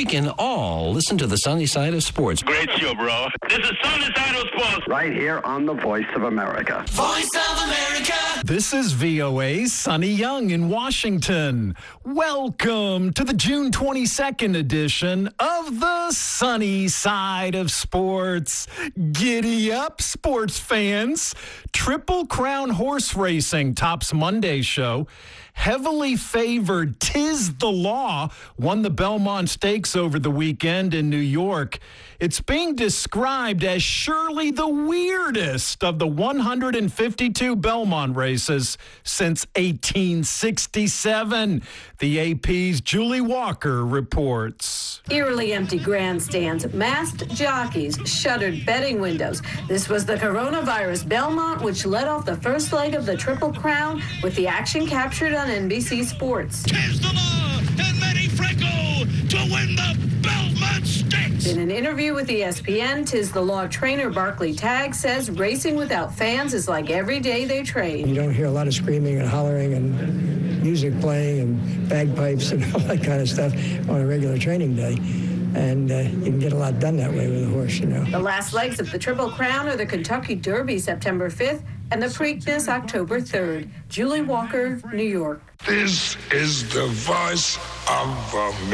can all listen to the sunny side of sports. Great show, bro. This is Sunny Side of Sports. Right here on the Voice of America. Voice of America. This is VOA's Sonny Young in Washington. Welcome to the June 22nd edition of the Sunny Side of Sports. Giddy up, sports fans. Triple Crown Horse Racing tops Monday's show. Heavily favored Tiz the Law won the Belmont Stakes over the weekend in New York. It's being described as surely the weirdest of the 152 Belmont races since 1867. The AP's Julie Walker reports. Eerily empty grandstands, masked jockeys, shuttered betting windows. This was the coronavirus Belmont, which led off the first leg of the Triple Crown with the action captured on NBC Sports. Tiz the Law and Manny Franco to win the Belmont Stakes. In an interview with ESPN, Tiz the Law trainer Barclay Tagg says racing without fans is like every day they train. You don't hear a lot of screaming and hollering and music playing and bagpipes and all that kind of stuff on a regular training day. And you can get a lot done that way with a horse, you know. The last legs of the Triple Crown are the Kentucky Derby September 5th and the Preakness October 3rd. Julie Walker, New York. This is the Voice of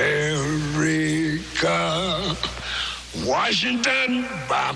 America. Washington,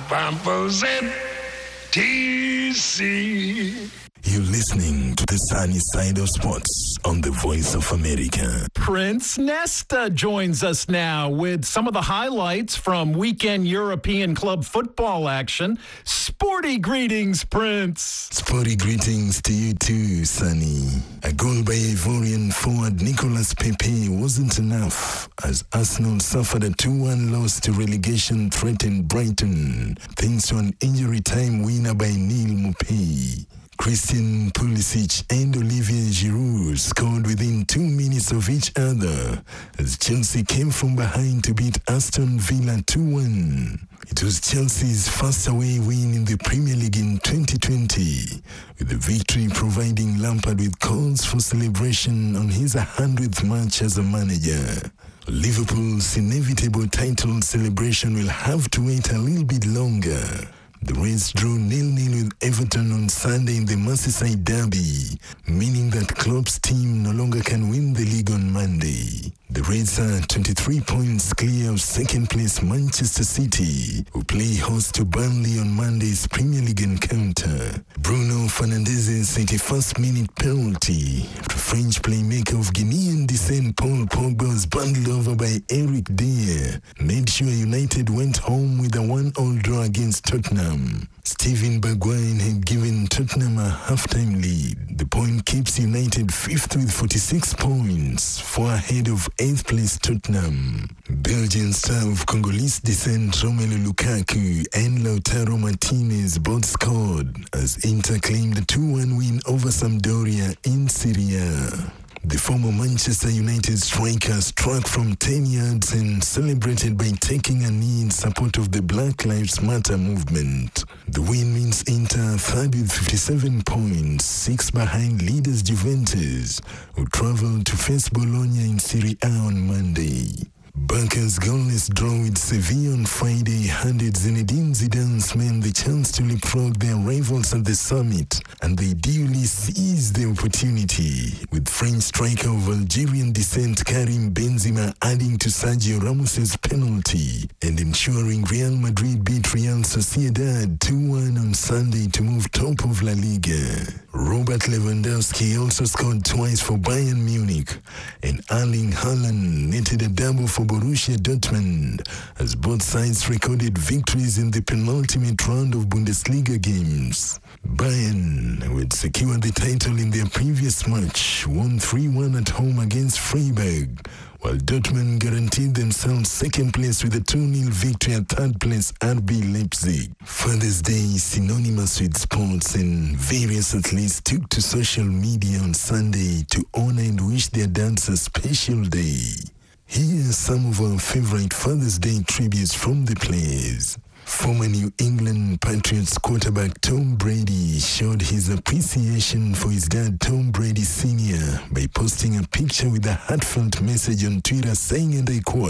D.C. You're listening to the Sunny Side of Sports on the Voice of America. Prince Nesta joins us now with some of the highlights from weekend European club football action. Sporty greetings, Prince. Sporty greetings to you too, Sunny. A goal by Ivorian forward Nicolas Pepe wasn't enough as Arsenal suffered a 2-1 loss to relegation-threatened Brighton thanks to an injury-time winner by Neil Maupay. Christian Pulisic and Olivier Giroud scored within 2 minutes of each other as Chelsea came from behind to beat Aston Villa 2-1. It was Chelsea's first away win in the Premier League in 2020, with the victory providing Lampard with cause for celebration on his 100th match as a manager. Liverpool's inevitable title celebration will have to wait a little bit longer. The Reds drew 0-0 with Everton on Sunday in the Merseyside derby, meaning that Klopp's team no longer can win the league on Monday. The Reds are 23 points clear of second-place Manchester City, who play host to Burnley on Monday's Premier League encounter. Bruno Fernandez's 81st-minute penalty to French playmaker of Guinean descent Paul Pogba was bundled over by Eric Dier, made sure United went home with a 1-1 draw against Tottenham. Steven Bergwijn had given Tottenham a half-time lead. The point keeps United 5th with 46 points, 4 ahead of 8th place Tottenham. Belgian star of Congolese descent Romelu Lukaku and Lautaro Martinez both scored as Inter claimed a 2-1 win over Sampdoria in Serie A. The former Manchester United striker struck from 10 yards and celebrated by taking a knee in support of the Black Lives Matter movement. The win means Inter third with 57 points, 6 behind leaders Juventus, who travelled to face Bologna in Serie A on Monday. Barca's goalless draw with Sevilla on Friday handed Zinedine Zidane's men the chance to leapfrog their rivals at the summit, and they duly seized the opportunity, with French striker of Algerian descent Karim Benzema adding to Sergio Ramos's penalty and ensuring Real Madrid beat Real Sociedad 2-1 on Sunday to move top of La Liga. Robert Lewandowski also scored twice for Bayern Munich, and Erling Haaland netted a double for Borussia Dortmund as both sides recorded victories in the penultimate round of Bundesliga games. Bayern, who had secured the title in their previous match, won 3-1 at home against Freiburg, while Dortmund guaranteed themselves second place with a 2-0 victory at third place RB Leipzig. Father's Day is synonymous with sports, and various athletes took to social media on Sunday to honor and wish their dads a special day. Here are some of our favorite Father's Day tributes from the players. Former New England Patriots quarterback Tom Brady showed his appreciation for his dad Tom Brady Sr. by posting a picture with a heartfelt message on Twitter saying, and I quote,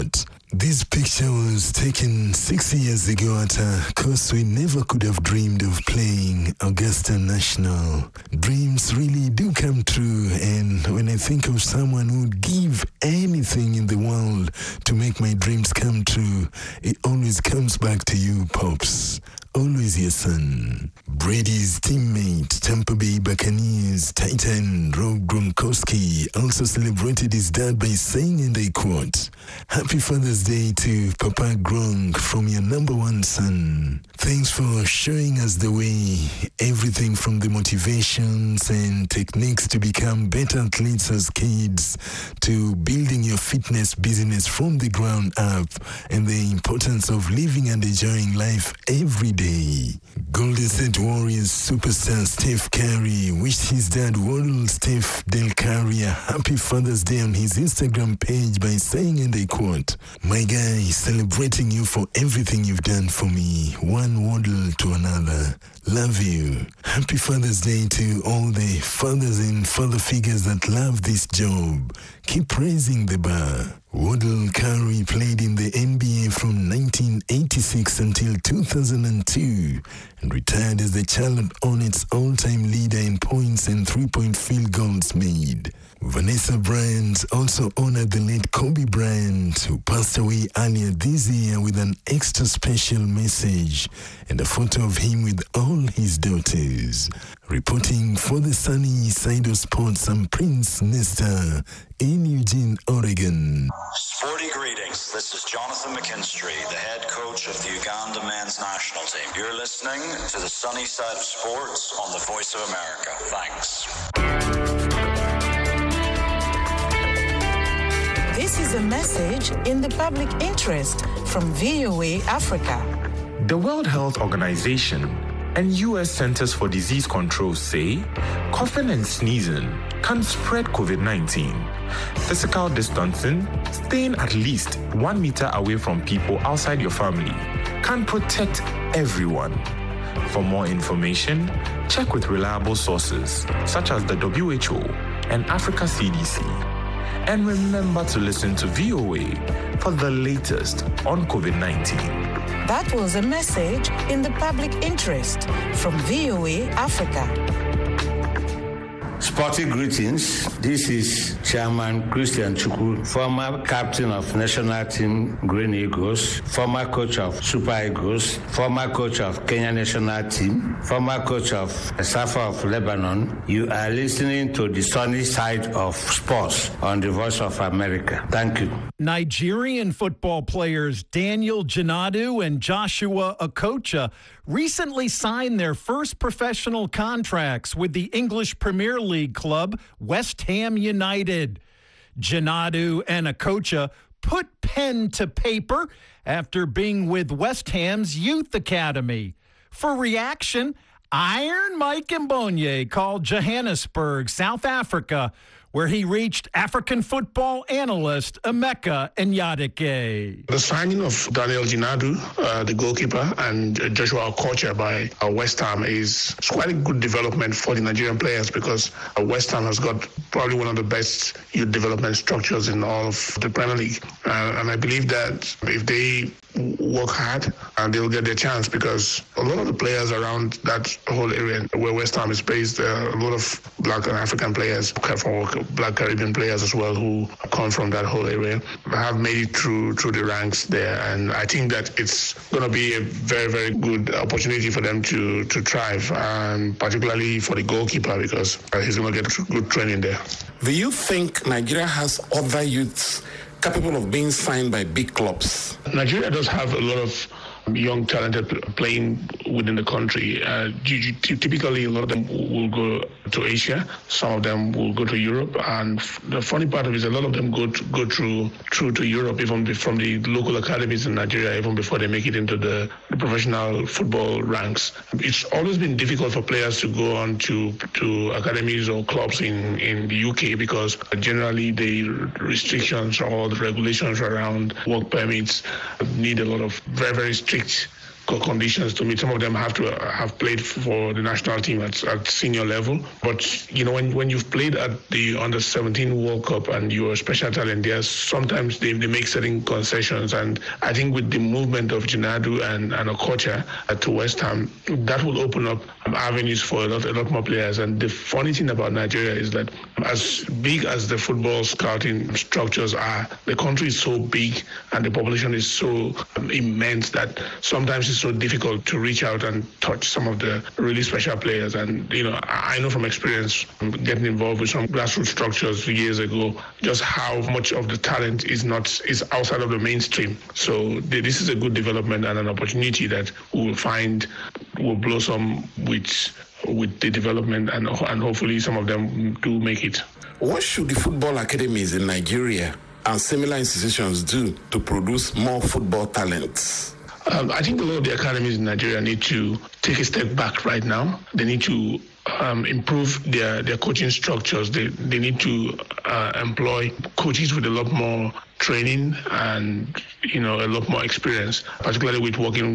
This picture was taken 6 years ago at a course we never could have dreamed of playing, Augusta National. Dreams really do come true, and when I think of someone who would give anything in the world to make my dreams come true, it always comes back to you, Pops. Always your son. Brady's teammate, Tampa Bay Buccaneers Titan Rob Gronkowski also celebrated his dad by saying, and I quote, "Happy Father's Day to Papa Gronk from your number one son. Thanks for showing us the way. Everything from the motivations and techniques to become better athletes as kids, to building your fitness business from the ground up, and the importance of living and enjoying life every day." Golden State Warriors superstar Steph Curry wished his dad, Waddle Steph Del Curry, a happy Father's Day on his Instagram page by saying, and I quote, "My guy, celebrating you for everything you've done for me, one Waddle to another. Love you. Happy Father's Day to all the fathers and father figures that love this job. Keep raising the bar." Waddle Curry played in the NBA from 1986 until 2002 and retired as the Charlotte Hornets all-time leader in points and three-point field goals made. Vanessa Bryant also honored the late Kobe Bryant, who passed away earlier this year, with an extra special message and a photo of him with all his daughters. Reporting for the Sunny Side of Sports, I'm Prince Nesta in Eugene, Oregon. Sporty greetings. This is Jonathan McKinstry, the head coach of the Uganda men's national team. You're listening to the Sunny Side of Sports on the Voice of America. Thanks. This is a message in the public interest from VOA Africa. The World Health Organization and U.S. Centers for Disease Control say coughing and sneezing can spread COVID-19. Physical distancing, staying at least 1 meter away from people outside your family, can protect everyone. For more information, check with reliable sources such as the WHO and Africa CDC. And remember to listen to VOA for the latest on COVID-19. That was a message in the public interest from VOA Africa. Sporty greetings. This is Chairman Christian Chukwu, former captain of national team Green Eagles, former coach of Super Eagles, former coach of Kenya national team, former coach of Safa of Lebanon. You are listening to the Sunny Side of Sports on the Voice of America. Thank you. Nigerian football players Daniel Janadu and Joshua Okocha recently signed their first professional contracts with the English Premier League club West Ham United. Janadu and Okocha put pen to paper after being with West Ham's Youth Academy. For reaction, Iron Mike Mbonye called Johannesburg, South Africa, where he reached African football analyst Emeka Nyadike. The signing of Daniel Janadu, the goalkeeper, and Joshua Okocha by West Ham is quite a good development for the Nigerian players, because West Ham has got probably one of the best youth development structures in all of the Premier League. And I believe that if they work hard, and they'll get their chance, because a lot of the players around that whole area where West Ham is based, a lot of Black and African players, Black Caribbean players as well, who come from that whole area, have made it through the ranks there. And I think that it's going to be a very, very good opportunity for them to thrive, and particularly for the goalkeeper, because he's going to get good training there. Do you think Nigeria has other youths capable of being signed by big clubs? Nigeria does have a lot of young, talented playing within the country. Typically, a lot of them will go to Asia. Some of them will go to Europe. And the funny part of it is a lot of them go through to Europe, even from the local academies in Nigeria, even before they make it into the professional football ranks. It's always been difficult for players to go on to academies or clubs in the UK, because generally the restrictions or the regulations around work permits need a lot of very, very strict conditions to meet. Some of them have to have played for the national team at senior level. But, you know, when you've played at the Under-17 World Cup and you're a special talent, sometimes they make certain concessions. And I think with the movement of Djinadu and Okocha to West Ham, that will open up avenues for a lot more players. And the funny thing about Nigeria is that as big as the football scouting structures are, the country is so big and the population is so immense that sometimes it's so difficult to reach out and touch some of the really special players. And, you know, I know from experience getting involved with some grassroots structures years ago, just how much of the talent is outside of the mainstream. So this is a good development and an opportunity that we'll find will blossom with the development, and hopefully some of them do make it. What should the football academies in Nigeria and similar institutions do to produce more football talents? I think a lot of the academies in Nigeria need to take a step back right now. They need to improve their coaching structures. They need to employ coaches with a lot more training and, you know, a lot more experience, particularly with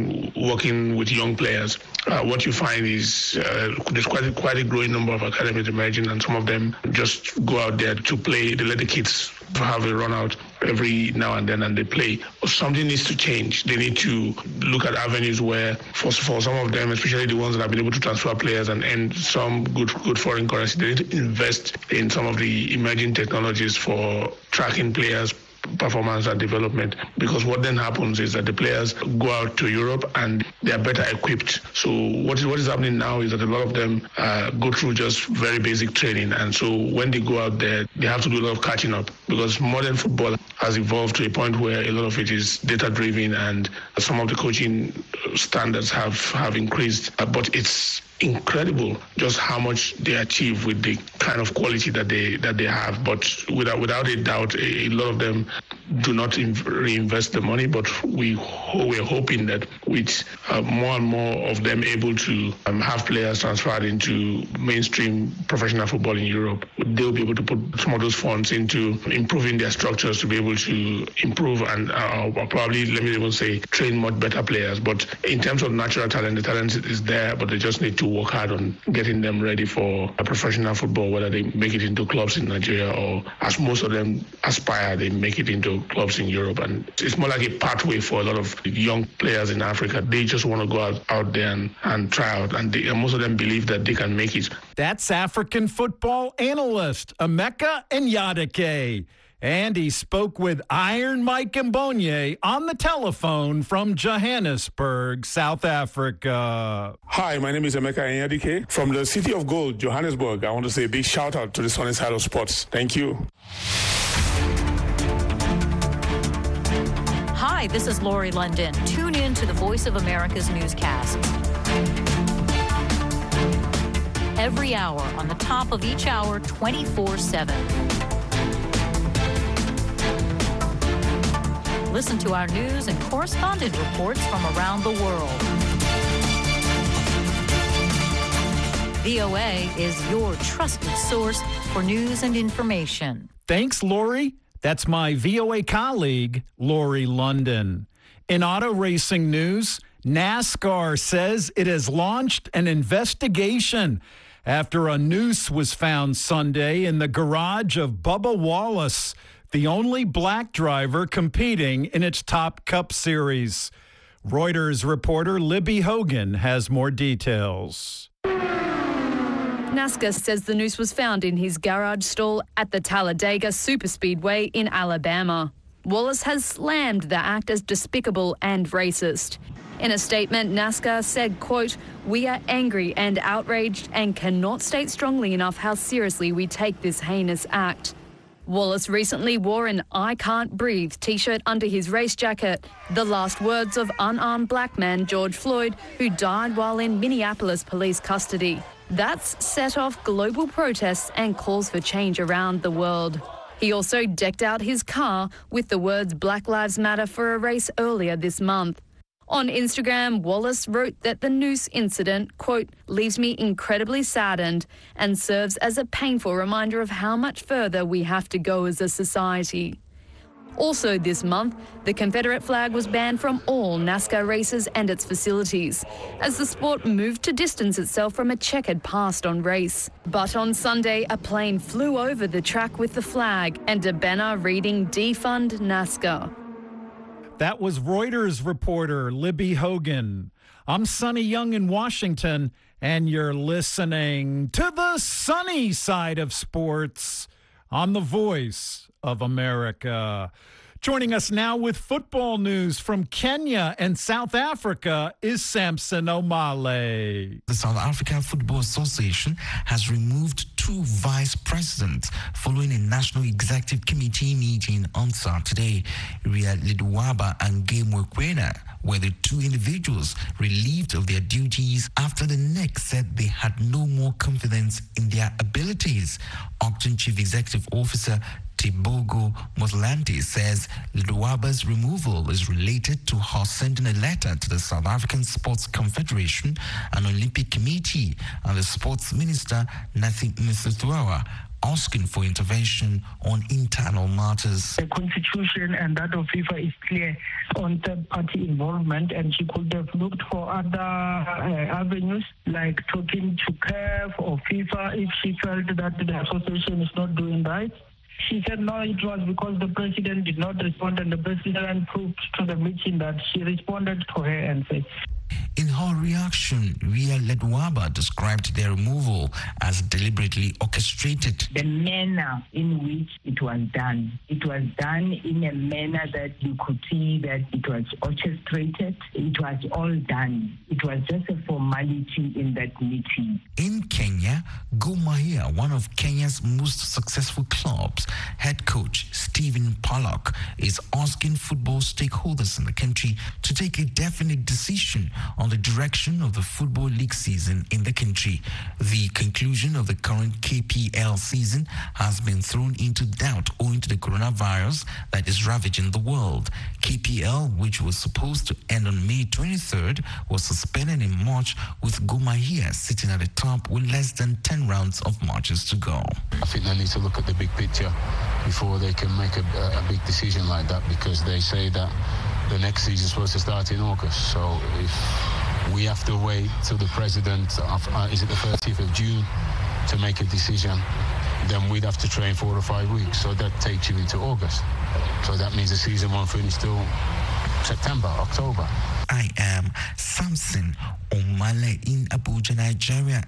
working with young players. What you find is there's quite a growing number of academies emerging, and some of them just go out there to play. They let the kids have a run out every now and then and they play. Something needs to change. They need to look at avenues where, for some of them, especially the ones that have been able to transfer players and earn some good foreign currency, they need to invest in some of the emerging technologies for tracking players' performance and development, because what then happens is that the players go out to Europe and they are better equipped. So what is happening now is that a lot of them go through just very basic training, and so when they go out there, they have to do a lot of catching up, because modern football has evolved to a point where a lot of it is data driven, and some of the coaching standards have increased, but it's incredible just how much they achieve with the kind of quality that they have. But without a doubt, a lot of them do not reinvest the money. But we're hoping that with more and more of them able to have players transferred into mainstream professional football in Europe, they'll be able to put some of those funds into improving their structures to be able to improve and probably, let me even say, train much better players. But in terms of natural talent, the talent is there, but they just need to work hard on getting them ready for a professional football, whether they make it into clubs in Nigeria or, as most of them aspire, they make it into clubs in Europe. And it's more like a pathway for a lot of young players in Africa. They just want to go out there and try out, and most of them believe that they can make it. That's African football analyst Emeka Nyadike. And he spoke with Iron Mike Mbonye on the telephone from Johannesburg, South Africa. Hi, my name is Emeka Nyadike from the City of Gold, Johannesburg. I want to say a big shout out to the Sunny Side of Sports. Thank you. Hi, this is Lori London. Tune in to the Voice of America's newscasts. Every hour, on the top of each hour, 24/7. Listen to our news and correspondent reports from around the world. VOA is your trusted source for news and information. Thanks, Lori. That's my VOA colleague, Lori London. In auto racing news, NASCAR says it has launched an investigation after a noose was found Sunday in the garage of Bubba Wallace, the only black driver competing in its Top Cup Series. Reuters reporter Libby Hogan has more details. NASCAR says the noose was found in his garage stall at the Talladega Superspeedway in Alabama. Wallace has slammed the act as despicable and racist. In a statement, NASCAR said, quote, "We are angry and outraged and cannot state strongly enough how seriously we take this heinous act." Wallace recently wore an "I Can't Breathe" T-shirt under his race jacket, the last words of unarmed black man George Floyd, who died while in Minneapolis police custody. That's set off global protests and calls for change around the world. He also decked out his car with the words "Black Lives Matter" for a race earlier this month. On Instagram, Wallace wrote that the noose incident, quote, "leaves me incredibly saddened and serves as a painful reminder of how much further we have to go as a society." Also this month, the Confederate flag was banned from all NASCAR races and its facilities, as the sport moved to distance itself from a checkered past on race. But on Sunday, a plane flew over the track with the flag and a banner reading "Defund NASCAR." That was Reuters reporter Libby Hogan. I'm Sonny Young in Washington, and you're listening to the sunny side of sports on the Voice of America. Joining us now with football news from Kenya and South Africa is Samson Omale. The South African Football Association has removed 2 vice presidents following a National Executive Committee meeting on Saturday. Ria Lidwaba and Game Mokwena were the 2 individuals relieved of their duties after the NEC said they had no more confidence in their abilities. Octon Chief Executive Officer Tibogo Motlanthe says Lidwaba's removal is related to her sending a letter to the South African Sports Confederation and Olympic Committee and the Sports Minister Nathi Mthethwa asking for intervention on internal matters. The constitution and that of FIFA is clear on third-party involvement, and she could have looked for other avenues like talking to CAF or FIFA if she felt that the association is not doing right. She said no, it was because the president did not respond, and the president proved to the meeting that she responded to her and said. In her reaction, Ria Lidwaba described their removal as deliberately orchestrated. The manner in which it was done in a manner that you could see that it was orchestrated. It was all done. It was just a formality in that meeting. In Kenya, Gor Mahia, one of Kenya's most successful clubs, head coach Stephen Pollock is asking football stakeholders in the country to take a definite decision on the direction of the Football League season in the country. The conclusion of the current KPL season has been thrown into doubt owing to the coronavirus that is ravaging the world. KPL, which was supposed to end on May 23rd, was suspended in March, with Gor Mahia sitting at the top with less than 10 rounds of matches to go. I think they need to look at the big picture before they can make a big decision like that, because they say that the next season is supposed to start in August. So if we have to wait till the president of, is it the 30th of June to make a decision, then we'd have to train 4 or 5 weeks. So that takes you into August. So that means the season won't finish till September, October. I am Samson Omale in Abuja, Nigeria.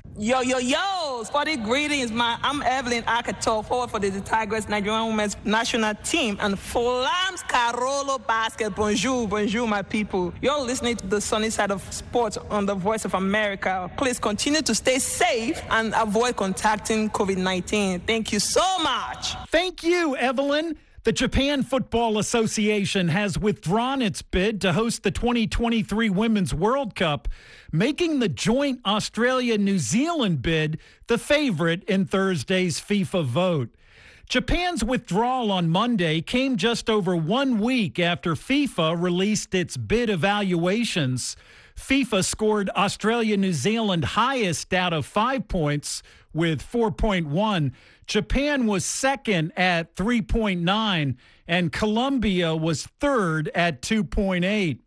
Yo, sporty greetings, man. I'm Evelyn Akato, forward for the Tigers Nigerian women's national team, and Fulham's Carolo Basket. Bonjour, my people. You're listening to the sunny side of sports on the Voice of America. Please continue to stay safe and avoid contacting COVID-19. Thank you so much. Thank you, Evelyn. The Japan Football Association has withdrawn its bid to host the 2023 Women's World Cup, making the joint Australia-New Zealand bid the favorite in Thursday's FIFA vote. Japan's withdrawal on Monday came just over 1 week after FIFA released its bid evaluations. FIFA scored Australia-New Zealand highest out of 5 points with 4.1. Japan was second at 3.9, and Colombia was third at 2.8.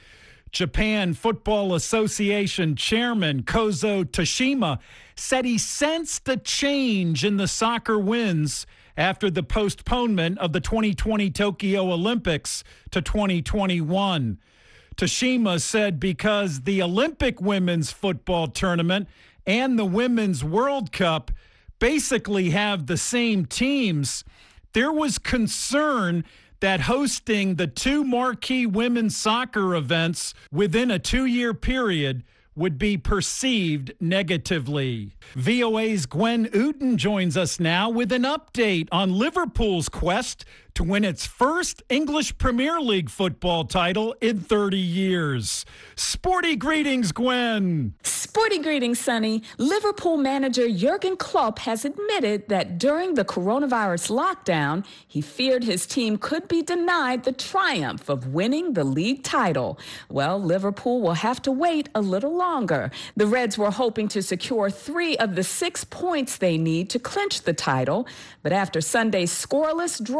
Japan Football Association Chairman Kozo Toshima said he sensed a change in the soccer wins after the postponement of the 2020 Tokyo Olympics to 2021. Toshima said because the Olympic women's football tournament and the Women's World Cup basically have the same teams, there was concern that hosting the 2 marquee women's soccer events within a 2-year period would be perceived negatively. VOA's Gwen Uten joins us now with an update on Liverpool's quest to win its first English Premier League football title in 30 years. Sporty greetings, Gwen. Sporty greetings, Sonny. Liverpool manager Jurgen Klopp has admitted that during the coronavirus lockdown, he feared his team could be denied the triumph of winning the league title. Well, Liverpool will have to wait a little longer. The Reds were hoping to secure 3 of the 6 points they need to clinch the title, but after Sunday's scoreless draw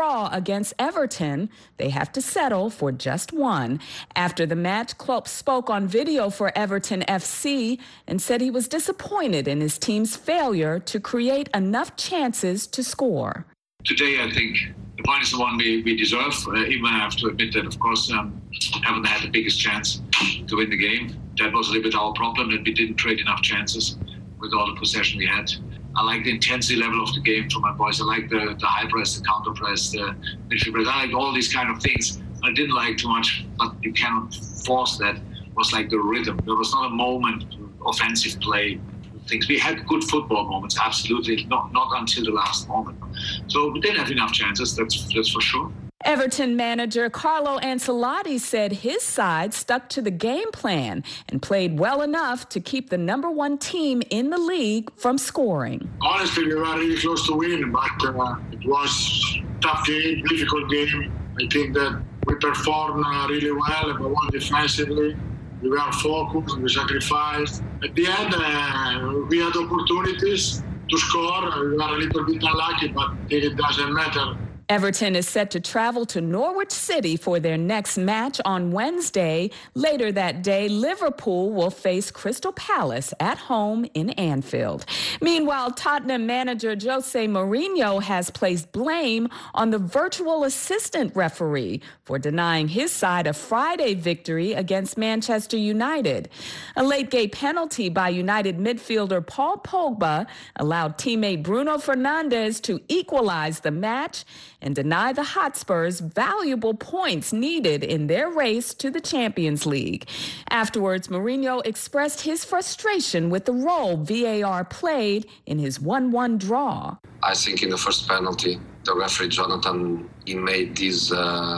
against Everton, they have to settle for just one. After the match, Klopp spoke on video for Everton FC and said he was disappointed in his team's failure to create enough chances to score. Today, I think the point is the one we deserve. Even I have to admit that, of course, haven't had the biggest chance to win the game. That was a little bit our problem, that we didn't create enough chances with all the possession we had. I like the intensity level of the game from my boys. I like the high press, the counter press, the midfield press. I like all these kind of things. I didn't like too much, but you cannot force that. It was like the rhythm. There was not a moment of offensive play. Things. We had good football moments, absolutely, not until the last moment. So we didn't have enough chances, that's for sure. Everton manager Carlo Ancelotti said his side stuck to the game plan and played well enough to keep the number one team in the league from scoring. Honestly, we were really close to win, but it was a tough game, difficult game. I think that we performed really well, but one defensively. We were focused, we sacrificed. At the end, we had opportunities to score. We were a little bit unlucky, but it doesn't matter. Everton is set to travel to Norwich City for their next match on Wednesday. Later that day, Liverpool will face Crystal Palace at home in Anfield. Meanwhile, Tottenham manager Jose Mourinho has placed blame on the virtual assistant referee for denying his side a Friday victory against Manchester United. A late-game penalty by United midfielder Paul Pogba allowed teammate Bruno Fernandes to equalize the match and deny the Hotspurs valuable points needed in their race to the Champions League. Afterwards, Mourinho expressed his frustration with the role VAR played in his 1-1 draw. I think in the first penalty, the referee Jonathan, he made this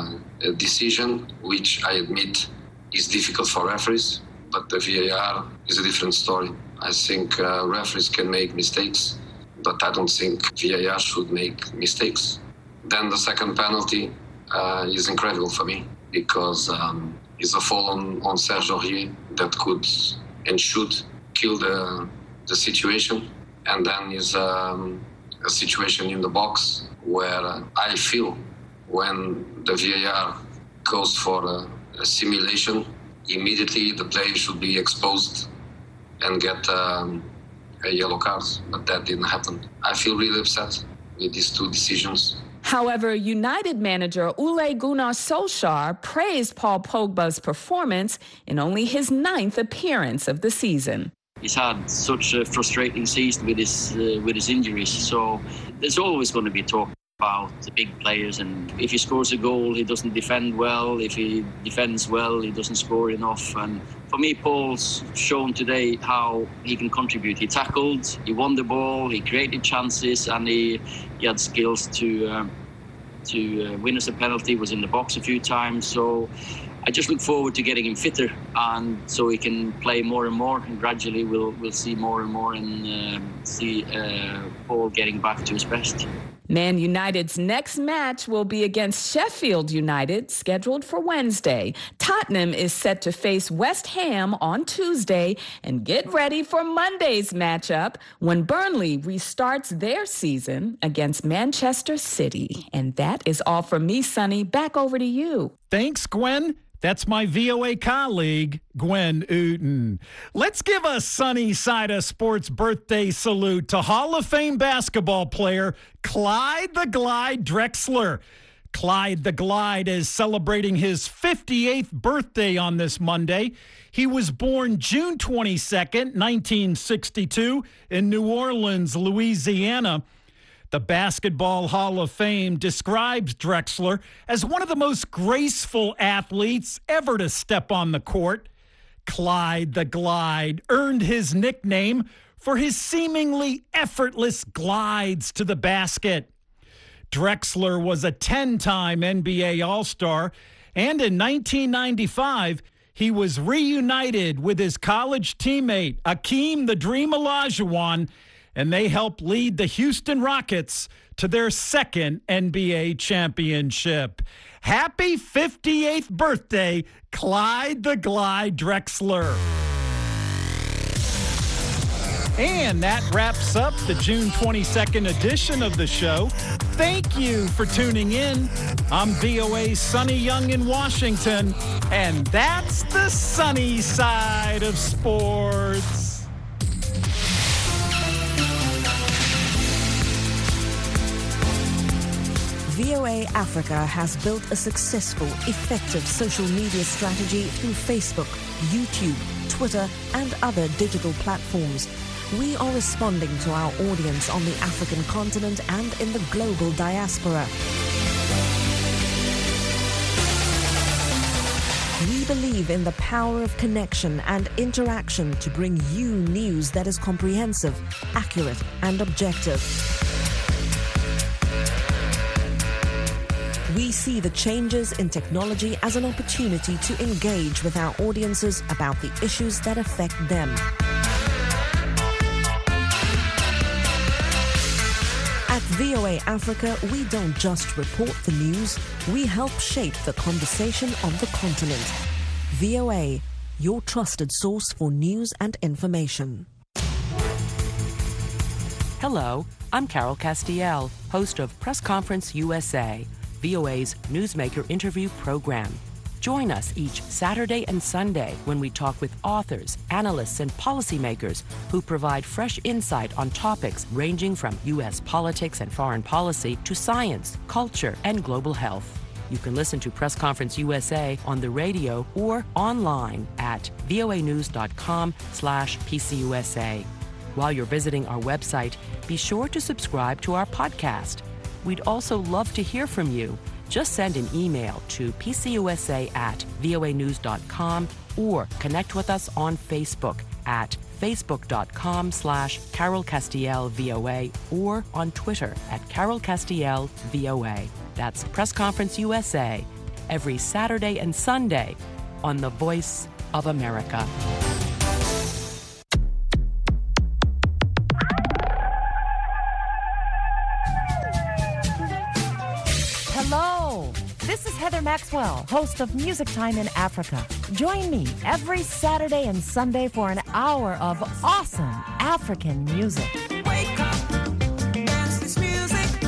decision, which I admit is difficult for referees, but the VAR is a different story. I think referees can make mistakes, but I don't think VAR should make mistakes. Then the second penalty is incredible for me because it's a fall on Serge Aurier that could and should kill the situation. And then is a situation in the box where I feel when the VAR goes for a simulation, immediately the player should be exposed and get a yellow card. But that didn't happen. I feel really upset with these two decisions. However, United manager Ole Gunnar Solskjaer praised Paul Pogba's performance in only his 9th appearance of the season. He's had such a frustrating season with his injuries, so there's always going to be talk about the big players, and if he scores a goal, he doesn't defend well. If he defends well, he doesn't score enough. And for me, Paul's shown today how he can contribute. He tackled, he won the ball, he created chances, and he had skills to win us a penalty, was in the box a few times. So I just look forward to getting him fitter, and so he can play more and more, and gradually we'll see more and more and see Paul getting back to his best. Man United's next match will be against Sheffield United, scheduled for Wednesday. Tottenham is set to face West Ham on Tuesday, and get ready for Monday's matchup when Burnley restarts their season against Manchester City. And that is all from me, Sonny. Back over to you. Thanks, Gwen. That's my VOA colleague, Gwen Uten. Let's give a Sunny Side of Sports birthday salute to Hall of Fame basketball player Clyde the Glide Drexler. Clyde the Glide is celebrating his 58th birthday on this Monday. He was born June 22nd, 1962, in New Orleans, Louisiana. The Basketball Hall of Fame describes Drexler as one of the most graceful athletes ever to step on the court. Clyde the Glide earned his nickname for his seemingly effortless glides to the basket. Drexler was a 10-time NBA All-Star, and in 1995, he was reunited with his college teammate, Akeem the Dream Olajuwon, and they helped lead the Houston Rockets to their second NBA championship. Happy 58th birthday, Clyde the Glide Drexler. And that wraps up the June 22nd edition of the show. Thank you for tuning in. I'm VOA's Sonny Young in Washington, and that's the sunny side of sports. VOA Africa has built a successful, effective social media strategy through Facebook, YouTube, Twitter, and other digital platforms. We are responding to our audience on the African continent and in the global diaspora. We believe in the power of connection and interaction to bring you news that is comprehensive, accurate, and objective. We see the changes in technology as an opportunity to engage with our audiences about the issues that affect them. At VOA Africa, we don't just report the news, we help shape the conversation on the continent. VOA, your trusted source for news and information. Hello, I'm Carol Castiel, host of Press Conference USA, VOA's newsmaker interview program. Join us each Saturday and Sunday when we talk with authors, analysts, and policymakers who provide fresh insight on topics ranging from U.S. politics and foreign policy to science, culture, and global health. You can listen to Press Conference USA on the radio or online at voanews.com/PCUSA. While you're visiting our website, be sure to subscribe to our podcast. We'd also love to hear from you. Just send an email to pcusa@voanews.com or connect with us on Facebook at facebook.com/Carol Castiel VOA or on Twitter at Carol Castiel VOA. That's Press Conference USA every Saturday and Sunday on the Voice of America. Hello, this is Heather Maxwell, host of Music Time in Africa. Join me every Saturday and Sunday for an hour of awesome African music. Wake up, dance this music.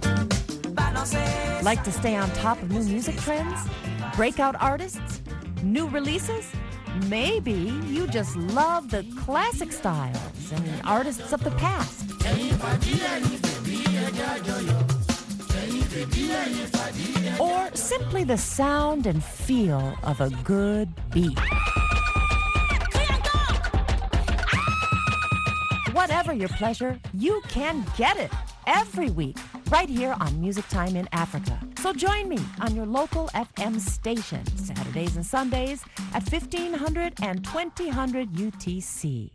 Like to stay on top of new music trends? Breakout artists? New releases? Maybe you just love the classic styles and artists of the past. Or simply the sound and feel of a good beat. Whatever your pleasure, you can get it every week right here on Music Time in Africa. So join me on your local FM station Saturdays and Sundays at 1500 and 2000 UTC.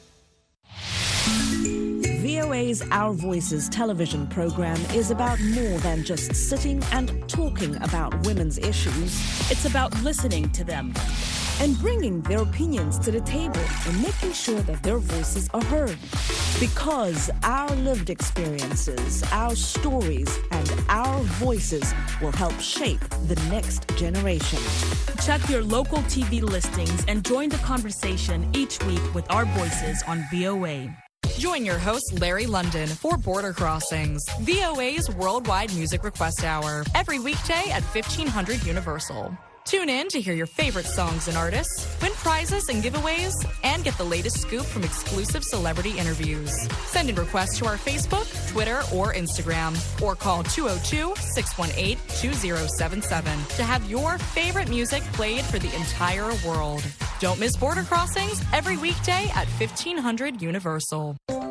VOA's Our Voices television program is about more than just sitting and talking about women's issues. It's about listening to them and bringing their opinions to the table and making sure that their voices are heard. Because our lived experiences, our stories, and our voices will help shape the next generation. Check your local TV listings and join the conversation each week with our voices on VOA. Join your host, Larry London, for Border Crossings, VOA's worldwide music request hour, every weekday at 1500 Universal. Tune in to hear your favorite songs and artists, win prizes and giveaways, and get the latest scoop from exclusive celebrity interviews. Send in requests to our Facebook, Twitter, or Instagram, or call 202-618-2077 to have your favorite music played for the entire world. Don't miss Border Crossings every weekday at 1500 Universal.